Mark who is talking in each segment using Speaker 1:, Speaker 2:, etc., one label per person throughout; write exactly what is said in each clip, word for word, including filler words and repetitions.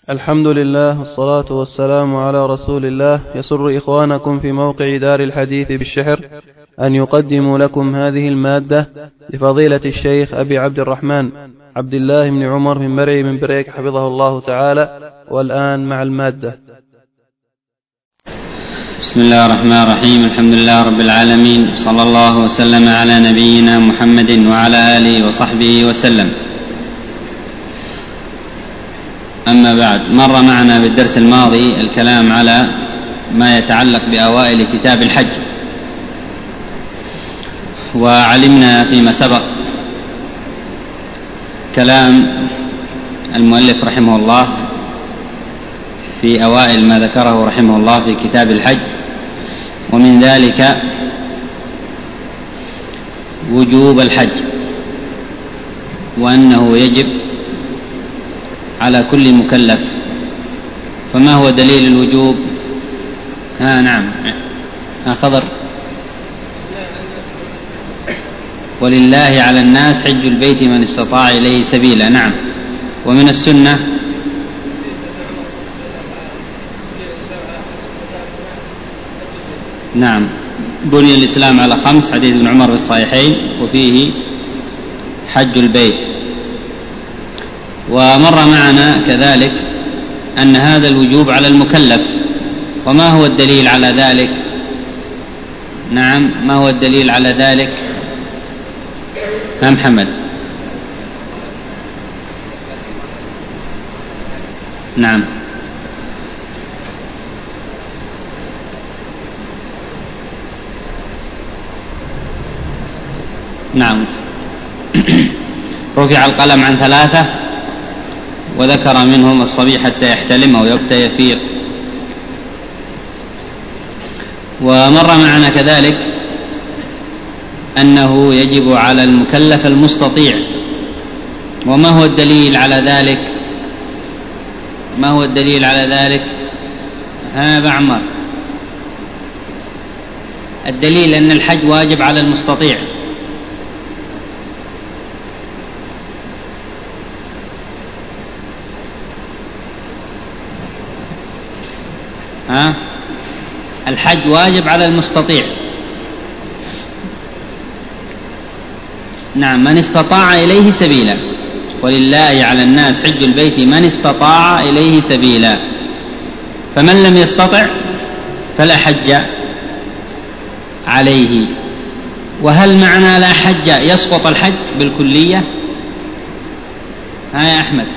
Speaker 1: الحمد لله والصلاة والسلام على رسول الله. يسر إخوانكم في موقع دار الحديث بالشحر أن يقدموا لكم هذه المادة لفضيلة الشيخ أبي عبد الرحمن عبد الله بن عمر بن مرعي من بريك حفظه الله تعالى. والآن مع المادة.
Speaker 2: بسم الله الرحمن الرحيم. الحمد لله رب العالمين، صلى الله وسلم على نبينا محمد وعلى آله وصحبه وسلم. أما بعد، مر معنا بالدرس الماضي الكلام على ما يتعلق بأوائل كتاب الحج، وعلمنا فيما سبق كلام المؤلف رحمه الله في أوائل ما ذكره رحمه الله في كتاب الحج، ومن ذلك وجوب الحج، وأنه يجب على كل مكلف. فما هو دليل الوجوب؟ ها نعم ها خضر. ولله على الناس حج البيت من استطاع إليه سبيلا. نعم. ومن السنة نعم بني الإسلام على خمس، حديث ابن عمر في الصحيحين، وفيه حج البيت. ومر معنا كذلك أن هذا الوجوب على المكلف. وما هو الدليل على ذلك؟ نعم، ما هو الدليل على ذلك؟ ها محمد. نعم نعم رفع القلم عن ثلاثة، وذكر منهم الصبي حتى يحتلم أو حتى يفيق. ومر معنا كذلك أنه يجب على المكلف المستطيع. وما هو الدليل على ذلك؟ ما هو الدليل على ذلك؟ ها بعمر. الدليل أن الحج واجب على المستطيع. ها؟ الحج واجب على المستطيع. نعم، من استطاع إليه سبيلا. ولله على الناس حج البيت من استطاع إليه سبيلا. فمن لم يستطع فلا حج عليه. وهل معنى لا حج يسقط الحج بالكلية؟ ها يا أحمد.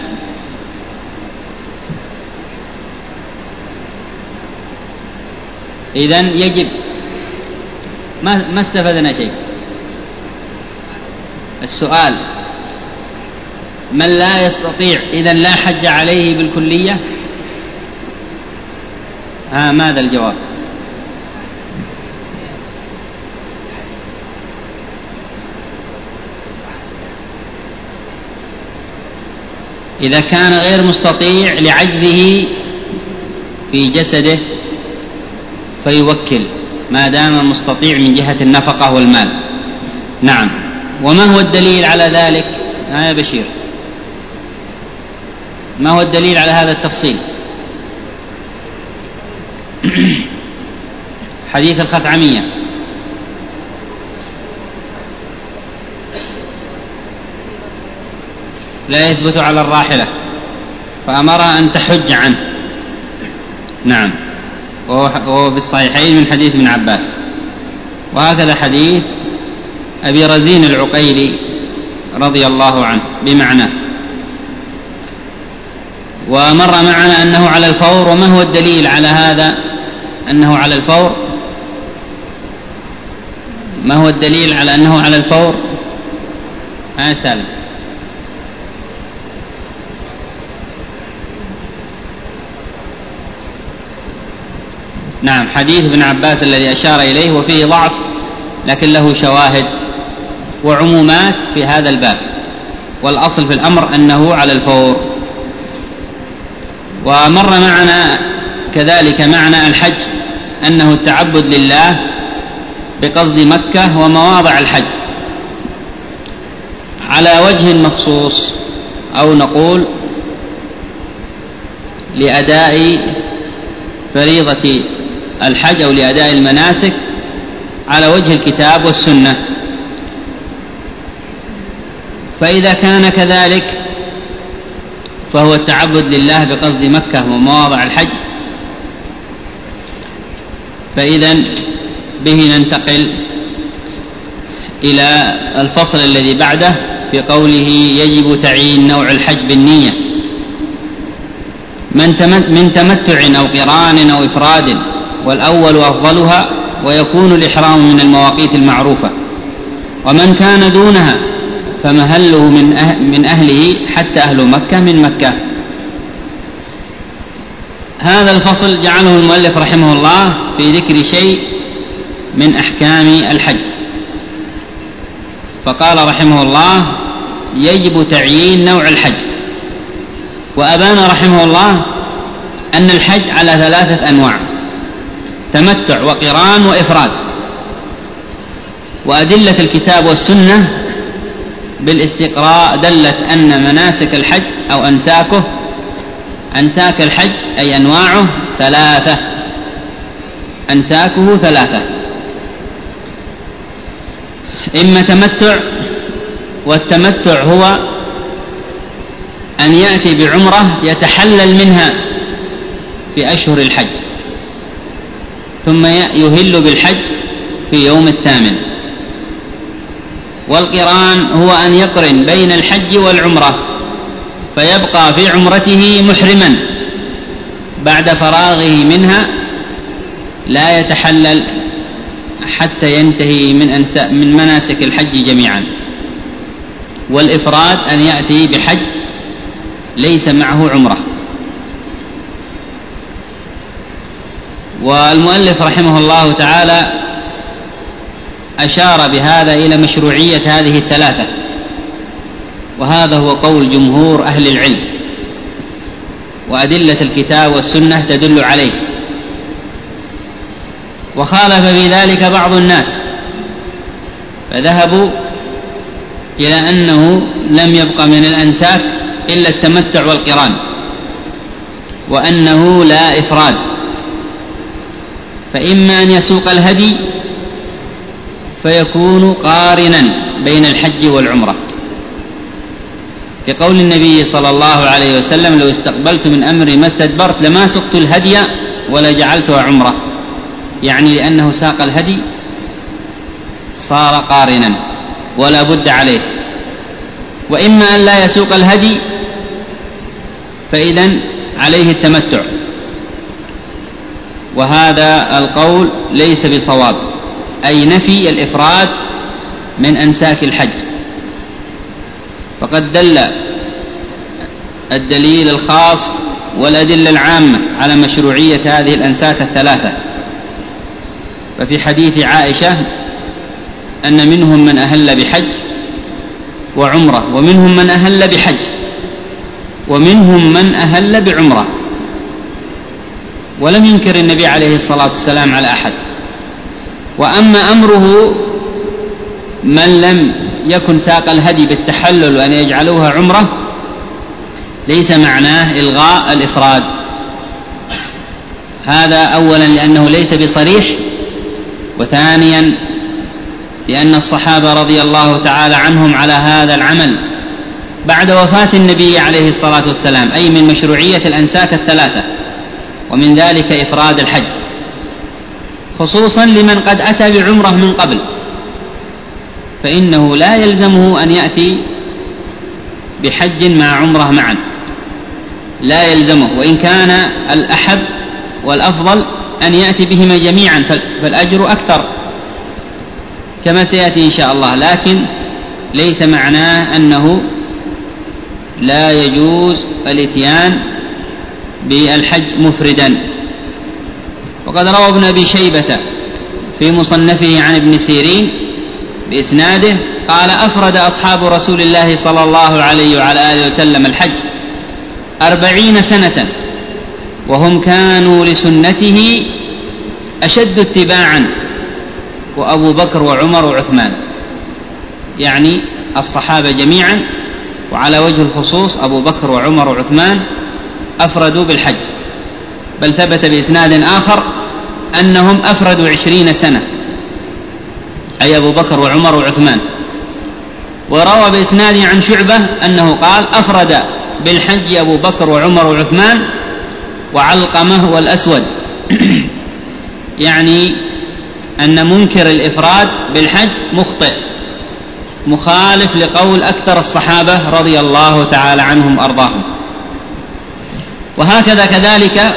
Speaker 2: إذن يجب، ما ما استفدنا شيء. السؤال: من لا يستطيع إذن لا حج عليه بالكلية؟ ها ماذا الجواب؟ إذا كان غير مستطيع لعجزه في جسده فيوكل، ما دام مستطيع من جهة النفقة والمال. نعم. وما هو الدليل على ذلك؟ ها يا بشير، ما هو الدليل على هذا التفصيل؟ حديث الخثعمية. لا يثبت على الراحلة فأمرها أن تحج عنه. نعم، وهو في الصحيحين من حديث ابن عباس. وهكذا حديث أبي رزين العقيلي رضي الله عنه بمعناه. ومر معنا أنه على الفور. وما هو الدليل على هذا أنه على الفور؟ ما هو الدليل على أنه على الفور؟ ها سالم. نعم، حديث ابن عباس الذي أشار إليه وفيه ضعف لكن له شواهد وعمومات في هذا الباب، والأصل في الأمر أنه على الفور. ومر معنا كذلك معنى الحج أنه التعبد لله بقصد مكة ومواضع الحج على وجه مخصوص، أو نقول لأداء فريضة الحج أو لأداء المناسك على وجه الكتاب والسنة. فإذا كان كذلك فهو التعبد لله بقصد مكة ومواضع الحج. فإذا به ننتقل إلى الفصل الذي بعده في قوله يجب تعيين نوع الحج بالنية من تمتع أو قران أو إفراد، والأول أفضلها، ويكون الإحرام من المواقيت المعروفة. ومن كان دونها فمهله من, أه من أهله حتى أهل مكة من مكة. هذا الفصل جعله المؤلف رحمه الله في ذكر شيء من أحكام الحج، فقال رحمه الله يجب تعيين نوع الحج. وأبان رحمه الله أن الحج على ثلاثة أنواع: تمتع وقران وإفراد. وأدلة الكتاب والسنة بالاستقراء دلت أن مناسك الحج أو أنساكه أنساك الحج أي أنواعه ثلاثة، أنساكه ثلاثة: إما تمتع، والتمتع هو أن يأتي بعمرة يتحلل منها في أشهر الحج ثم يهل بالحج في يوم الثامن. والقران هو أن يقرن بين الحج والعمرة فيبقى في عمرته محرما بعد فراغه منها، لا يتحلل حتى ينتهي من, من مناسك الحج جميعا. والإفراد أن يأتي بحج ليس معه عمرة. والمؤلف رحمه الله تعالى أشار بهذا إلى مشروعية هذه الثلاثة، وهذا هو قول جمهور أهل العلم، وأدلة الكتاب والسنة تدل عليه. وخالف في ذلك بعض الناس فذهبوا إلى أنه لم يبق من الأنساك إلا التمتع والقران، وأنه لا إفراد، فإما أن يسوق الهدي فيكون قارنا بين الحج والعمرة، لقول النبي صلى الله عليه وسلم: لو استقبلت من أمري ما استدبرت لما سقت الهدي ولا جعلتها عمرة، يعني لأنه ساق الهدي صار قارنا ولا بد عليه. وإما أن لا يسوق الهدي فإذن عليه التمتع، وهذا القول ليس بصواب، أي نفي الإفراد من أنساك الحج. فقد دل الدليل الخاص والأدلة العامة على مشروعية هذه الأنساك الثلاثة. ففي حديث عائشة أن منهم من أهل بحج وعمرة، ومنهم من أهل بحج، ومنهم من أهل بعمرة، ولم ينكر النبي عليه الصلاة والسلام على أحد. وأما أمره من لم يكن ساق الهدي بالتحلل وأن يجعلوها عمرة ليس معناه إلغاء الإفراد. هذا أولا لأنه ليس بصريح، وثانيا لأن الصحابة رضي الله تعالى عنهم على هذا العمل بعد وفاة النبي عليه الصلاة والسلام، أي من مشروعية الأنساك الثلاثة، ومن ذلك إفراد الحج، خصوصا لمن قد أتى بعمرة من قبل، فإنه لا يلزمه أن يأتي بحج مع عمرة معا، لا يلزمه، وإن كان الأحب والأفضل أن يأتي بهما جميعا فالأجر أكثر كما سيأتي إن شاء الله، لكن ليس معناه أنه لا يجوز الاتيان بالحج مفردا. وقد روى ابن أبي شيبة في مصنفه عن ابن سيرين بإسناده قال: أفرد أصحاب رسول الله صلى الله عليه وعلى آله وسلم الحج أربعين سنة، وهم كانوا لسنته أشد اتباعا، وأبو بكر وعمر وعثمان، يعني الصحابة جميعا، وعلى وجه الخصوص أبو بكر وعمر وعثمان أفردوا بالحج، بل ثبت بإسناد آخر أنهم أفردوا عشرين سنة، أي أبو بكر وعمر وعثمان. وروى بإسناد عن شعبة أنه قال أفرد بالحج أبو بكر وعمر وعثمان وعلقمة والأسود يعني أن منكر الإفراد بالحج مخطئ مخالف لقول أكثر الصحابة رضي الله تعالى عنهم أرضاهم. وهكذا كذلك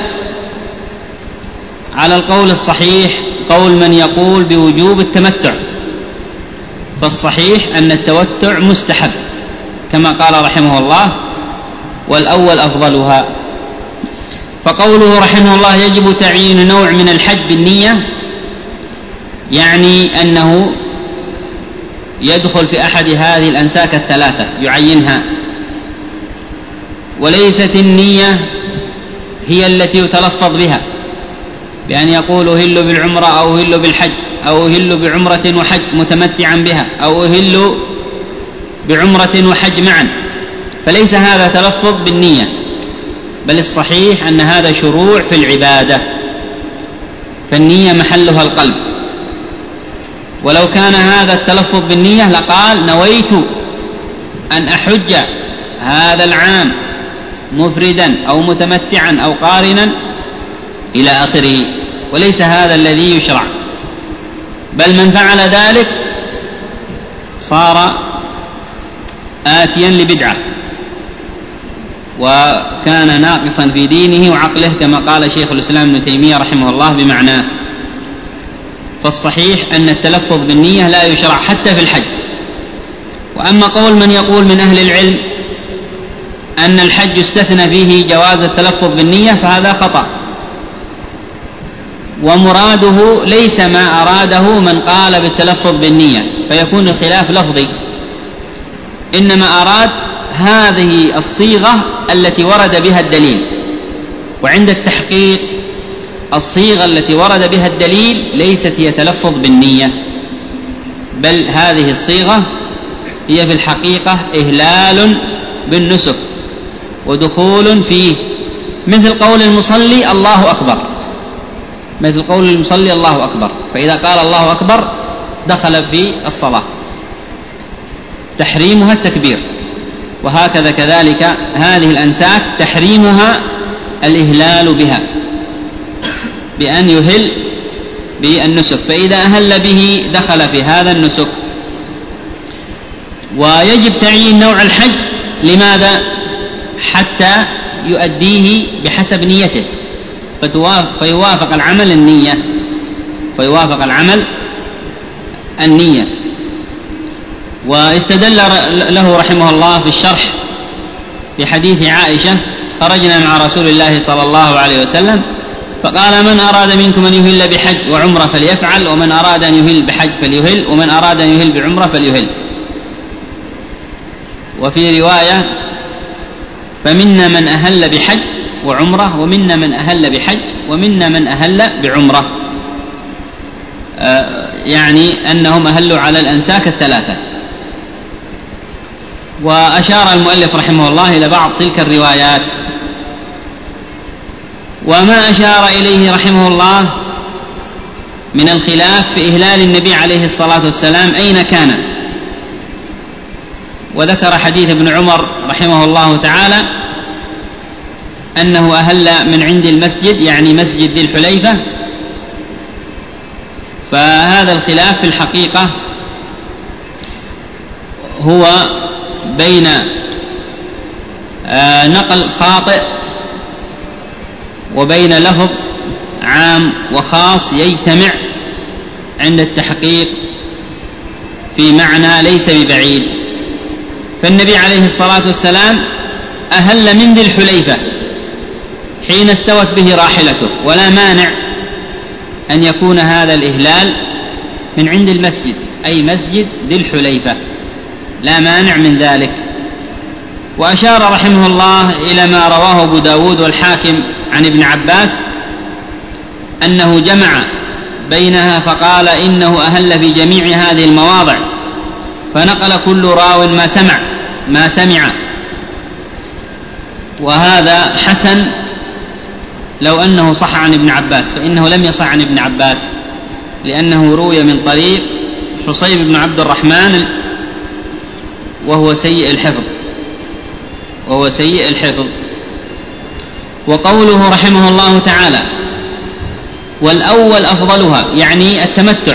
Speaker 2: على القول الصحيح قول من يقول بوجوب التمتع، فالصحيح أن التمتع مستحب كما قال رحمه الله، والأول أفضلها. فقوله رحمه الله يجب تعيين نوع من الحج بالنية، يعني أنه يدخل في أحد هذه الأنساك الثلاثة يعينها، وليست النية هي التي يتلفظ بها بأن يقول أهل بالعمرة أو أهل بالحج أو أهل بعمرة وحج متمتعا بها أو أهل بعمرة وحج معا، فليس هذا تلفظ بالنية، بل الصحيح أن هذا شروع في العبادة، فالنية محلها القلب. ولو كان هذا التلفظ بالنية لقال نويت أن أحج هذا العام مفردا أو متمتعا أو قارنا إلى آخره، وليس هذا الذي يشرع، بل من فعل ذلك صار آتيا لبدعة وكان ناقصا في دينه وعقله، كما قال شيخ الإسلام ابن تيمية رحمه الله بمعناه. فالصحيح أن التلفظ بالنية لا يشرع حتى في الحج. وأما قول من يقول من أهل العلم أن الحج استثنى فيه جواز التلفظ بالنية فهذا خطأ، ومراده ليس ما أراده من قال بالتلفظ بالنية فيكون الخلاف لفظي، إنما أراد هذه الصيغة التي ورد بها الدليل، وعند التحقيق الصيغة التي ورد بها الدليل ليست هي تلفظ بالنية، بل هذه الصيغة هي في الحقيقة إهلال بالنسك ودخول فيه، مثل قول المصلي الله أكبر، مثل قول المصلي الله أكبر، فإذا قال الله أكبر دخل في الصلاة، تحريمها التكبير. وهكذا كذلك هذه الأنساك تحريمها الإهلال بها بأن يهل بالنسك، فإذا أهل به دخل في هذا النسك. ويجب تعيين نوع الحج، لماذا؟ حتى يؤديه بحسب نيته، فيوافق العمل النية فيوافق العمل النية. واستدل له رحمه الله في الشرح في حديث عائشة خرجنا مع رسول الله صلى الله عليه وسلم فقال من أراد منكم أن يهل بحج وعمرة فليفعل، ومن أراد أن يهل بحج فليهل، ومن أراد أن يهل بعمرة فليهل. وفي رواية فمنا من أهل بحج وعمرة ومنا من أهل بحج ومنا من أهل بعمرة، آه يعني أنهم أهلوا على الأنساك الثلاثة. وأشار المؤلف رحمه الله إلى بعض تلك الروايات. وما أشار إليه رحمه الله من الخلاف في إهلال النبي عليه الصلاة والسلام أين كان، وذكر حديث ابن عمر رحمه الله تعالى أنه أهل من عند المسجد، يعني مسجد ذي الحليفة. فهذا الخلاف في الحقيقة هو بين نقل خاطئ وبين لفظ عام وخاص يجتمع عند التحقيق في معنى ليس ببعيد. فالنبي عليه الصلاة والسلام أهل من ذي الحليفة حين استوت به راحلته، ولا مانع أن يكون هذا الإهلال من عند المسجد، أي مسجد ذي الحليفة، لا مانع من ذلك. وأشار رحمه الله إلى ما رواه أبو داود والحاكم عن ابن عباس أنه جمع بينها فقال إنه أهل في جميع هذه المواضع، فنقل كل راو ما سمع ما سمع وهذا حسن لو أنه صح عن ابن عباس، فإنه لم يصح عن ابن عباس لأنه روي من طريق حصيب بن عبد الرحمن وهو سيء الحفظ وهو سيء الحفظ. وقوله رحمه الله تعالى والأول أفضلها يعني التمتع،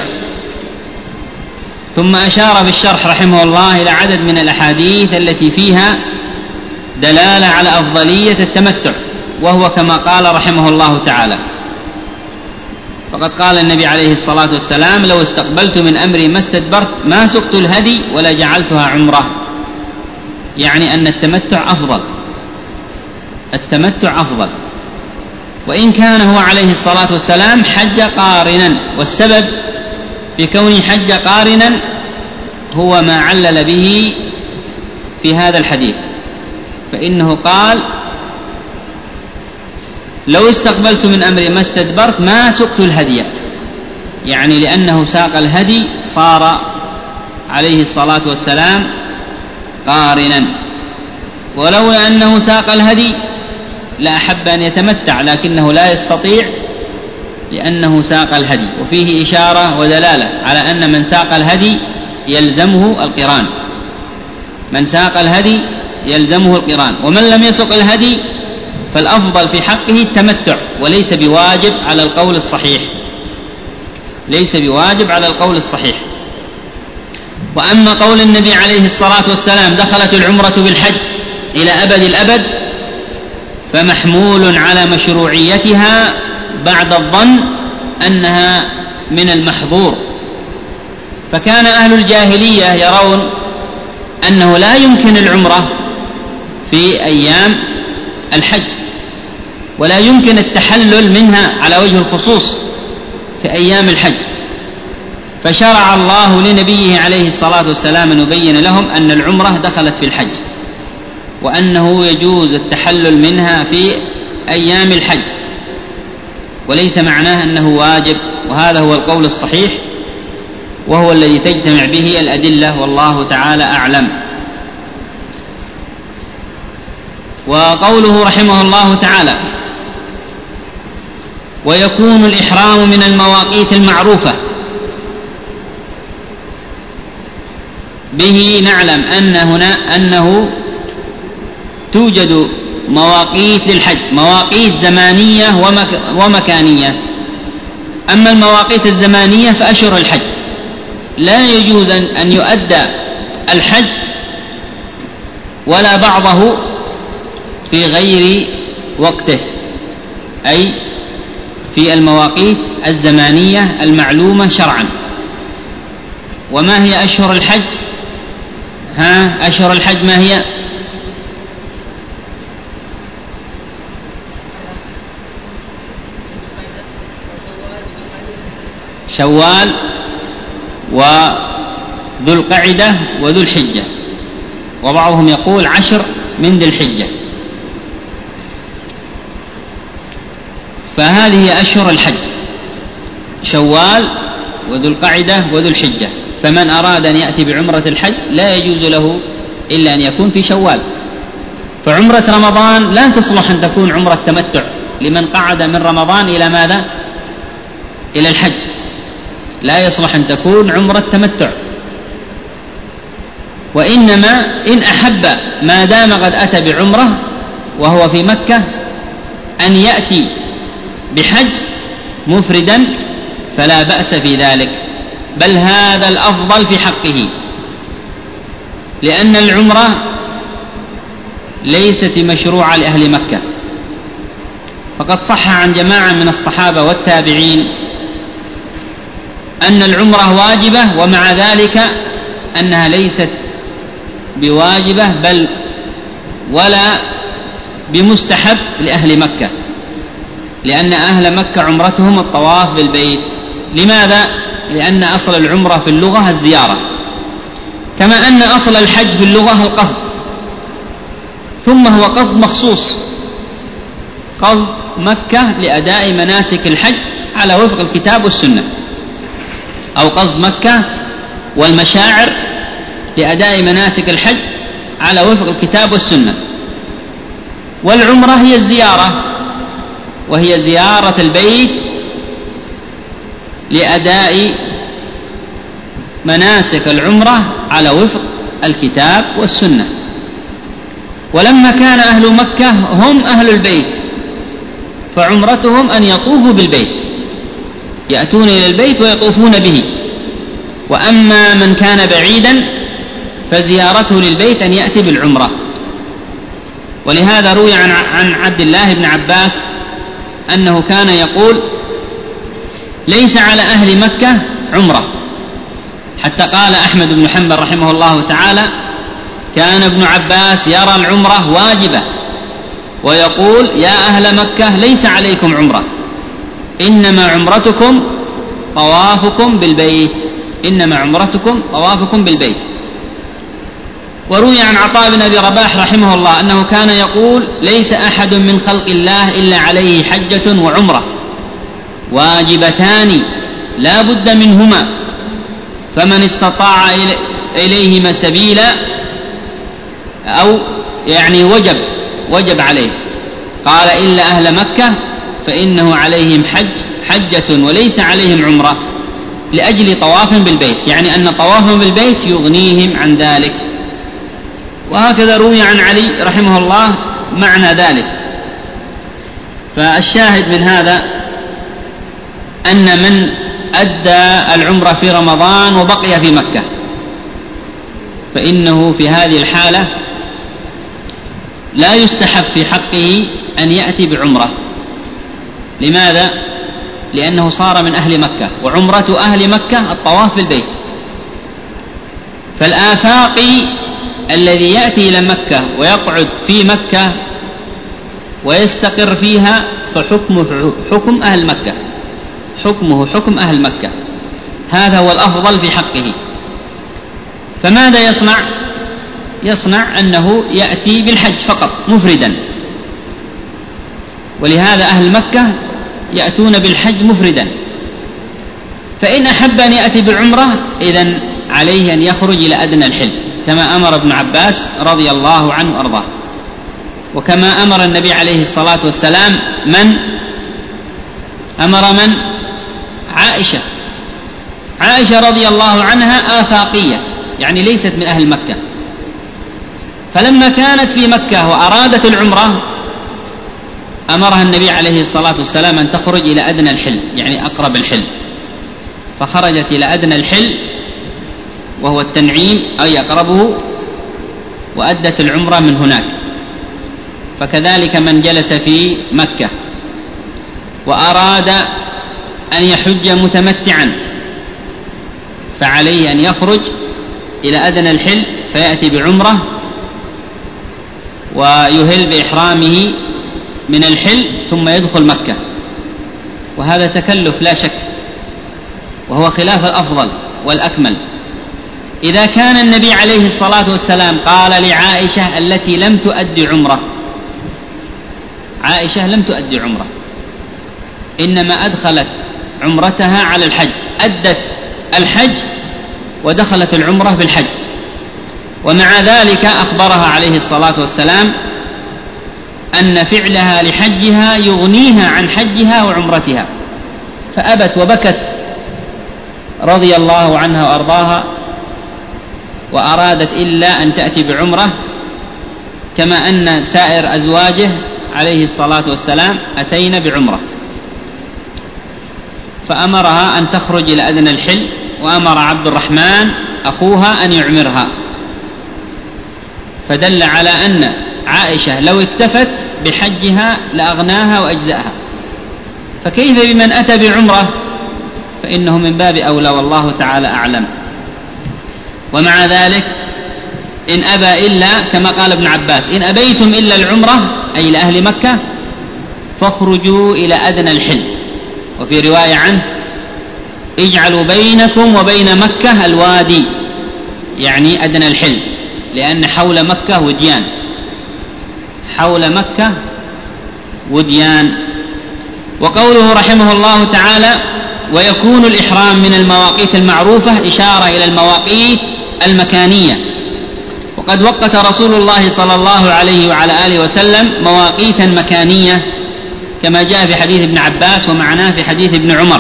Speaker 2: ثم أشار بالشرح رحمه الله إلى عدد من الأحاديث التي فيها دلالة على أفضلية التمتع، وهو كما قال رحمه الله تعالى. فقد قال النبي عليه الصلاة والسلام لو استقبلت من أمري ما استدبرت ما سقت الهدي ولا جعلتها عمرة، يعني أن التمتع أفضل، التمتع أفضل. وإن كان هو عليه الصلاة والسلام حج قارنا، والسبب في كونه حج قارنا هو ما علل به في هذا الحديث، فإنه قال لو استقبلت من أمري ما استدبرت ما سقت الهدي، يعني لأنه ساق الهدي صار عليه الصلاة والسلام قارنا، ولولا أنه ساق الهدي لأحب أن يتمتع لكنه لا يستطيع لأنه ساق الهدي. وفيه إشارة ودلالة على أن من ساق الهدي يلزمه القران، من ساق الهدي يلزمه القران، ومن لم يسق الهدي فالأفضل في حقه التمتع، وليس بواجب على القول الصحيح، ليس بواجب على القول الصحيح. وأما قول النبي عليه الصلاة والسلام دخلت العمرة بالحج إلى أبد الأبد فمحمول على مشروعيتها بعد الظن أنها من المحظور. فكان أهل الجاهلية يرون أنه لا يمكن العمرة في أيام الحج، ولا يمكن التحلل منها على وجه الخصوص في أيام الحج، فشرع الله لنبيه عليه الصلاة والسلام أن يبين لهم أن العمرة دخلت في الحج، وأنه يجوز التحلل منها في أيام الحج، وليس معناه أنه واجب. وهذا هو القول الصحيح، وهو الذي تجتمع به الأدلة، والله تعالى أعلم. وقوله رحمه الله تعالى ويكون الإحرام من المواقيت المعروفة، به نعلم أن هنا أنه توجد مواقيت للحج، مواقيت زمانية ومك ومكانية. أما المواقيت الزمانية فأشهر الحج لا يجوز أن يؤدى الحج ولا بعضه في غير وقته، أي في المواقيت الزمانية المعلومة شرعا. وما هي أشهر الحج؟ ها أشهر الحج ما هي؟ شوال وذو القعدة وذو الحجة، وبعضهم يقول عشر من ذي الحجة. فهذه أشهر الحج شوال وذو القعدة وذو الحجة. فمن أراد أن يأتي بعمرة الحج لا يجوز له إلا أن يكون في شوال. فعمرة رمضان لا تصلح أن تكون عمرة تمتع لمن قعد من رمضان إلى ماذا؟ إلى الحج، لا يصلح أن تكون عمرة تمتع. وإنما إن أحب ما دام قد أتى بعمرة وهو في مكة أن يأتي بحج مفردا فلا بأس في ذلك، بل هذا الأفضل في حقه، لأن العمرة ليست مشروعة لأهل مكة. فقد صح عن جماعة من الصحابة والتابعين أن العمرة واجبة، ومع ذلك أنها ليست بواجبة بل ولا بمستحب لأهل مكة، لأن أهل مكة عمرتهم الطواف بالبيت. لماذا؟ لأن أصل العمرة في اللغة الزيارة، كما أن أصل الحج في اللغة القصد، ثم هو قصد مخصوص، قصد مكة لأداء مناسك الحج على وفق الكتاب والسنة، أو قصد مكة والمشاعر لأداء مناسك الحج على وفق الكتاب والسنة. والعمرة هي الزيارة، وهي زيارة البيت لأداء مناسك العمرة على وفق الكتاب والسنة. ولما كان أهل مكة هم أهل البيت فعمرتهم أن يطوفوا بالبيت، يأتون إلى البيت ويطوفون به. وأما من كان بعيدا فزيارته للبيت أن يأتي بالعمرة. ولهذا روي عن عبد الله بن عباس أنه كان يقول: ليس على أهل مكة عمرة، حتى قال أحمد بن حنبل رحمه الله تعالى: كان ابن عباس يرى العمرة واجبة ويقول: يا أهل مكة ليس عليكم عمرة، إنما عمرتكم طوافكم بالبيت، إنما عمرتكم طوافكم بالبيت. وروي عن عطاء بن أبي رباح رحمه الله أنه كان يقول: ليس أحد من خلق الله إلا عليه حجة وعمرة واجبتان لا بد منهما، فمن استطاع إليهما سبيلا أو يعني وجب وجب عليه. قال: إلا أهل مكة فإنه عليهم حج حجة وليس عليهم عمرة لأجل طواف بالبيت، يعني أن طوافهم بالبيت يغنيهم عن ذلك. وهكذا روي عن علي رحمه الله معنى ذلك. فالشاهد من هذا أن من أدى العمرة في رمضان وبقي في مكة فإنه في هذه الحالة لا يستحب في حقه أن يأتي بعمرة. لماذا؟ لأنه صار من أهل مكة، وعمرة أهل مكة الطواف بالبيت. فالآفاقي الذي يأتي إلى مكة ويقعد في مكة ويستقر فيها فحكمه حكم أهل مكة، حكمه حكم أهل مكة، هذا هو الأفضل في حقه. فماذا يصنع؟ يصنع أنه يأتي بالحج فقط مفردا. ولهذا أهل مكة يأتون بالحج مفردا. فإن أحب أن يأتي بالعمرة إذن عليه أن يخرج إلى أدنى الحل، كما أمر ابن عباس رضي الله عنه وأرضاه، وكما أمر النبي عليه الصلاة والسلام. من أمر من؟ عائشة. عائشة رضي الله عنها آفاقية، يعني ليست من أهل مكة، فلما كانت في مكة وأرادت العمرة أمرها النبي عليه الصلاة والسلام أن تخرج إلى أدنى الحل، يعني أقرب الحل، فخرجت إلى أدنى الحل وهو التنعيم أي أقربه، وأدت العمرة من هناك. فكذلك من جلس في مكة وأراد أن يحج متمتعا فعليه أن يخرج إلى أدنى الحل فيأتي بعمرة ويهل بإحرامه من الحل ثم يدخل مكة، وهذا تكلف لا شك، وهو خلاف الأفضل والأكمل. إذا كان النبي عليه الصلاة والسلام قال لعائشة التي لم تؤدي عمرة، عائشة لم تؤدي عمرة، إنما أدخلت عمرتها على الحج، أدت الحج ودخلت العمرة بالحج، ومع ذلك أخبرها عليه الصلاة والسلام أن فعلها لحجها يغنيها عن حجها وعمرتها، فأبت وبكت رضي الله عنها وأرضاها، وأرادت إلا أن تأتي بعمرة، كما أن سائر أزواجه عليه الصلاة والسلام أتينا بعمرة. فأمرها أن تخرج إلى أدنى الحل، وأمر عبد الرحمن أخوها أن يعمرها، فدل على أن عائشة لو اكتفت بحجها لأغناها وأجزأها، فكيف بمن أتى بعمرة؟ فإنه من باب أولى، والله تعالى أعلم. ومع ذلك إن أبى إلا كما قال ابن عباس: إن أبيتم إلا العمرة أي لأهل مكة فاخرجوا إلى أدنى الحل. وفي رواية عنه: اجعلوا بينكم وبين مكة الوادي، يعني أدنى الحل، لأن حول مكة وديان، حول مكة وديان. وقوله رحمه الله تعالى: ويكون الإحرام من المواقيت المعروفة، إشارة إلى المواقيت المكانية. وقد وقت رسول الله صلى الله عليه وعلى آله وسلم مواقيتا مكانية كما جاء في حديث ابن عباس ومعناه في حديث ابن عمر،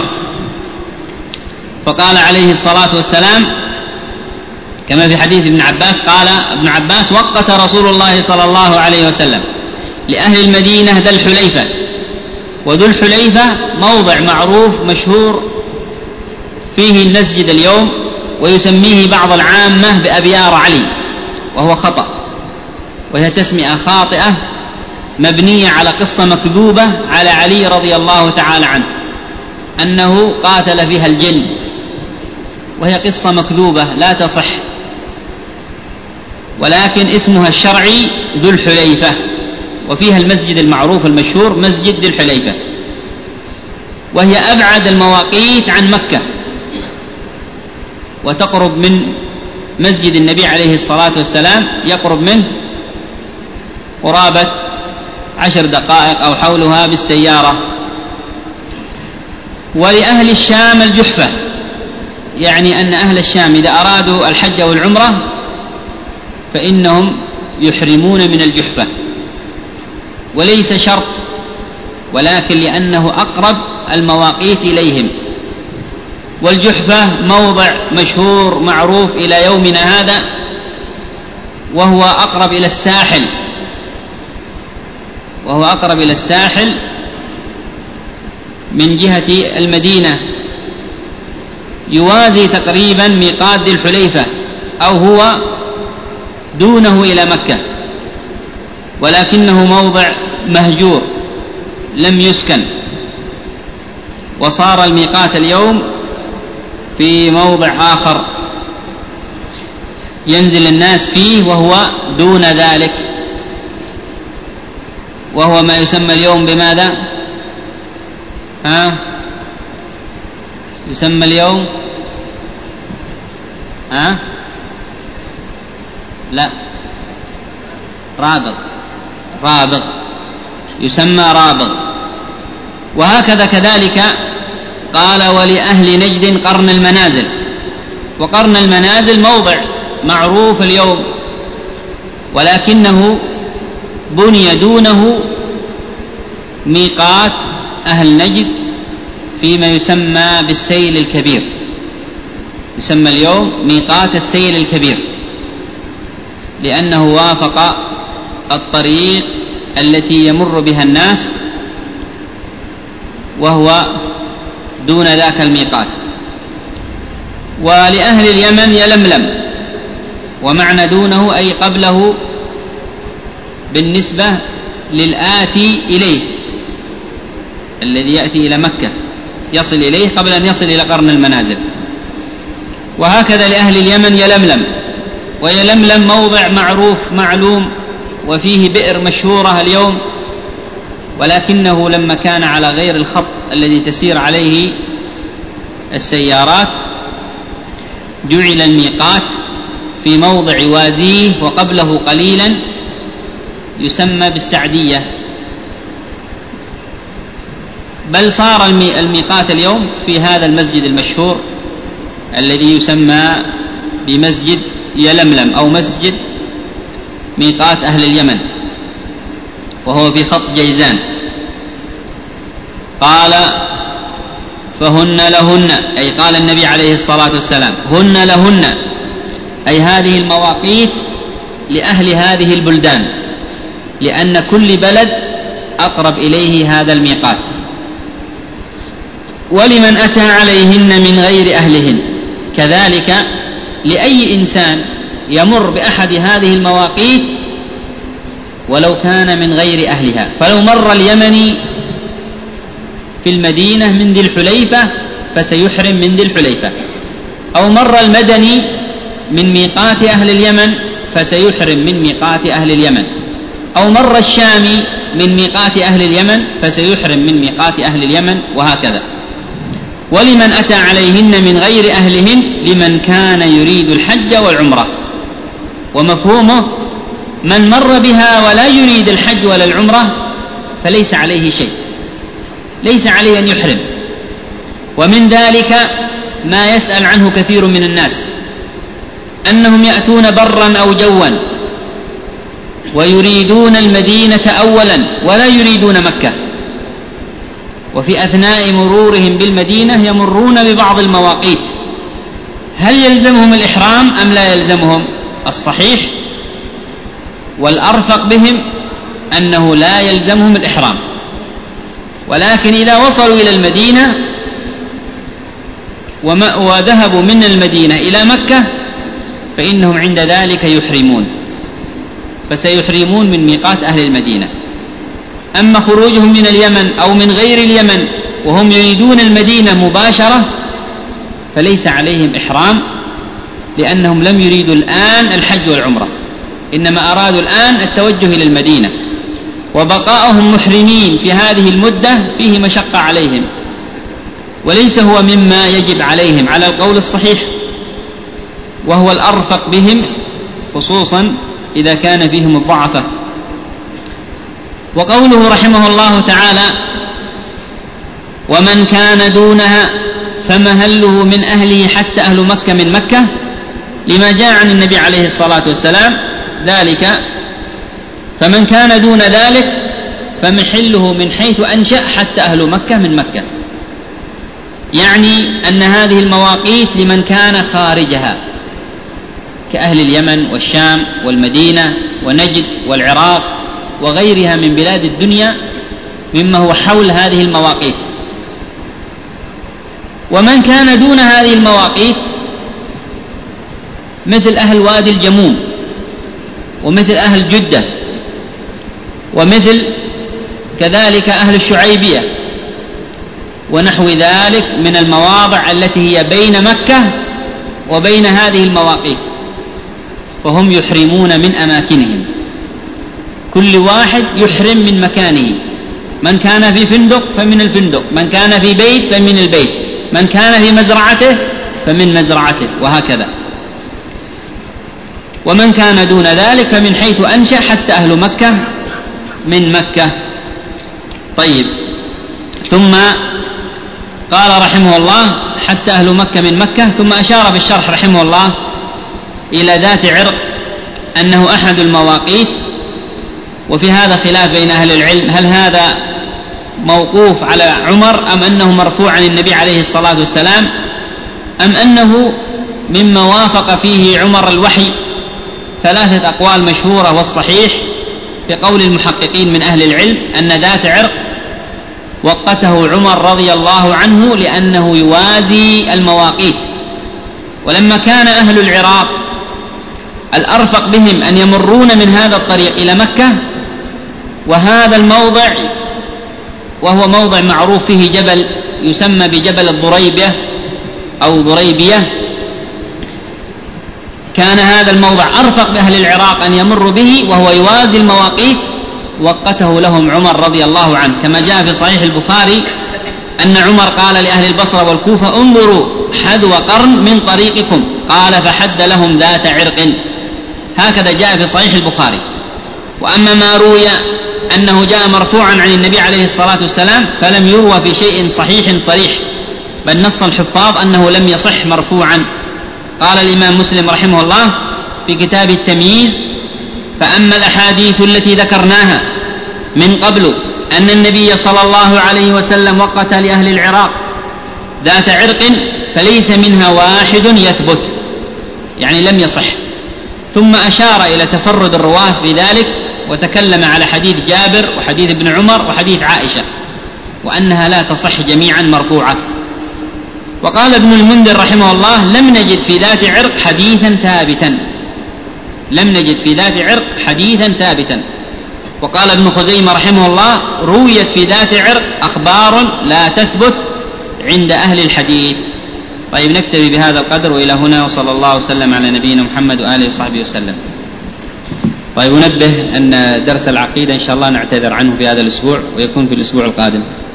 Speaker 2: فقال عليه الصلاة والسلام كما في حديث ابن عباس، قال ابن عباس: وقت رسول الله صلى الله عليه وسلم لأهل المدينة ذا الحليفة. وذو الحليفة موضع معروف مشهور فيه المسجد اليوم، ويسميه بعض العامة بأبيار علي، وهو خطأ، وهي تسمية خاطئة مبنية على قصة مكذوبة على علي رضي الله تعالى عنه أنه قاتل فيها الجن، وهي قصة مكذوبة لا تصح، ولكن اسمها الشرعي ذو الحليفة، وفيها المسجد المعروف المشهور مسجد ذو الحليفة، وهي أبعد المواقيت عن مكة، وتقرب من مسجد النبي عليه الصلاة والسلام، يقرب منه قرابة عشر دقائق أو حولها بالسيارة. ولأهل الشام الجحفة، يعني أن أهل الشام إذا أرادوا الحج والعمرة فإنهم يحرمون من الجحفة، وليس شرط، ولكن لأنه أقرب المواقيت إليهم. والجحفة موضع مشهور معروف إلى يومنا هذا، وهو أقرب إلى الساحل وهو أقرب إلى الساحل من جهة المدينة، يوازي تقريبا ميقات ذي الحليفة، أو هو دونه إلى مكة، ولكنه موضع مهجور لم يسكن، وصار الميقات اليوم في موضع آخر ينزل الناس فيه وهو دون ذلك، وهو ما يسمى اليوم بماذا؟ ها؟ يسمى اليوم ها؟ لا، رابغ رابغ يسمى رابغ. وهكذا كذلك قال: ولأهل نجد قرن المنازل. وقرن المنازل موضع معروف اليوم، ولكنه بني دونه ميقات أهل نجد فيما يسمى بالسيل الكبير، يسمى اليوم ميقات السيل الكبير، لأنه وافق الطريق التي يمر بها الناس، وهو دون ذاك الميقات. ولأهل اليمن يلملم، ومعنى دونه أي قبله بالنسبة للآتي إليه، الذي يأتي إلى مكة يصل إليه قبل أن يصل إلى قرن المنازل. وهكذا لأهل اليمن يلملم، ويلملم موضع معروف معلوم، وفيه بئر مشهورة اليوم، ولكنه لما كان على غير الخط الذي تسير عليه السيارات جعل الميقات في موضع وازيه وقبله قليلا يسمى بالسعدية. بل صار الميقات اليوم في هذا المسجد المشهور الذي يسمى بمسجد يلملم أو مسجد ميقات أهل اليمن، وهو في خط جيزان. قال: فهن لهن، أي قال النبي عليه الصلاة والسلام: هن لهن، أي هذه المواقيت لأهل هذه البلدان، لأن كل بلد أقرب إليه هذا الميقات. ولمن أتى عليهن من غير أهلهن، كذلك لأي إنسان يمر بأحد هذه المواقيت ولو كان من غير أهلها، فلو مر اليمني في المدينة من ذي الحليفة فسيحرم من ذي الحليفة، أو مر المدني من ميقات أهل اليمن فسيحرم من ميقات أهل اليمن، أو مر الشامي من ميقات أهل اليمن فسيحرم من ميقات أهل اليمن، وهكذا. ولمن أتى عليهن من غير أهلهن لمن كان يريد الحج والعمرة. ومفهومه: من مر بها ولا يريد الحج ولا العمرة فليس عليه شيء، ليس عليه أن يحرم. ومن ذلك ما يسأل عنه كثير من الناس، أنهم يأتون برا أو جوا ويريدون المدينة أولا ولا يريدون مكة، وفي أثناء مرورهم بالمدينة يمرون ببعض المواقيت، هل يلزمهم الإحرام أم لا يلزمهم؟ الصحيح والأرفق بهم أنه لا يلزمهم الإحرام، ولكن إذا وصلوا إلى المدينة وذهبوا من المدينة إلى مكة فإنهم عند ذلك يحرمون، فسيحرمون من ميقات أهل المدينة. أما خروجهم من اليمن أو من غير اليمن وهم يريدون المدينة مباشرة فليس عليهم إحرام، لأنهم لم يريدوا الآن الحج والعمرة، إنما أرادوا الآن التوجه إلى المدينة، وبقاءهم محرمين في هذه المدة فيه مشقة عليهم، وليس هو مما يجب عليهم على القول الصحيح، وهو الأرفق بهم خصوصا إذا كان فيهم الضعفة. وقوله رحمه الله تعالى: ومن كان دونها فمهله من أهله حتى أهل مكة من مكة، لما جاء عن النبي عليه الصلاة والسلام ذلك، فمن كان دون ذلك فمحله من حيث أنشأ حتى أهل مكة من مكة، يعني أن هذه المواقيت لمن كان خارجها كأهل اليمن والشام والمدينة ونجد والعراق وغيرها من بلاد الدنيا مما هو حول هذه المواقيت. ومن كان دون هذه المواقيت مثل أهل وادي الجموم ومثل أهل جدة ومثل كذلك أهل الشعيبية ونحو ذلك من المواضع التي هي بين مكة وبين هذه المواقيت، فهم يحرمون من أماكنهم، كل واحد يحرم من مكانه، من كان في فندق فمن الفندق، من كان في بيت فمن البيت، من كان في مزرعته فمن مزرعته، وهكذا. ومن كان دون ذلك فمن حيث أنشأ حتى أهل مكة من مكة. طيب، ثم قال رحمه الله حتى أهل مكة من مكة، ثم أشار في الشرح رحمه الله إلى ذات عرق أنه أحد المواقيت، وفي هذا خلاف بين أهل العلم، هل هذا موقوف على عمر أم أنه مرفوع عن النبي عليه الصلاة والسلام، أم أنه مما وافق فيه عمر الوحي؟ ثلاثة أقوال مشهورة، والصحيح بقول المحققين من أهل العلم أن ذات عرق وقته عمر رضي الله عنه لأنه يوازي المواقيت، ولما كان أهل العراق الأرفق بهم أن يمرون من هذا الطريق إلى مكة، وهذا الموضع وهو موضع معروف فيه جبل يسمى بجبل الضريبية أو ضريبية، كان هذا الموضع أرفق بأهل العراق أن يمر به وهو يوازي المواقيت، وقته لهم عمر رضي الله عنه، كما جاء في صحيح البخاري أن عمر قال لأهل البصرة والكوفة: انظروا حذو قرن من طريقكم، قال فحد لهم ذات عرق. هكذا جاء في صحيح البخاري. وأما ما روي أنه جاء مرفوعا عن النبي عليه الصلاة والسلام فلم يروى في شيء صحيح صريح، بل نص الحفاظ أنه لم يصح مرفوعا. قال الإمام مسلم رحمه الله في كتاب التمييز: فأما الأحاديث التي ذكرناها من قبل أن النبي صلى الله عليه وسلم وقت لأهل العراق ذات عرق فليس منها واحد يثبت، يعني لم يصح. ثم أشار إلى تفرد الرواة في ذلك، وتكلم على حديث جابر وحديث ابن عمر وحديث عائشة، وأنها لا تصح جميعا مرفوعة. وقال ابن المنذر رحمه الله: لم نجد في ذات عرق حديثا ثابتا، لم نجد في ذات عرق حديثا ثابتا. وقال ابن خزيمة رحمه الله: رويت في ذات عرق أخبار لا تثبت عند أهل الحديث. طيب، نكتفي بهذا القدر، وإلى هنا، وصلى الله وسلم على نبينا محمد وآله وصحبه وسلم. طيب، ونبه أن درس العقيدة إن شاء الله نعتذر عنه في هذا الأسبوع، ويكون في الأسبوع القادم.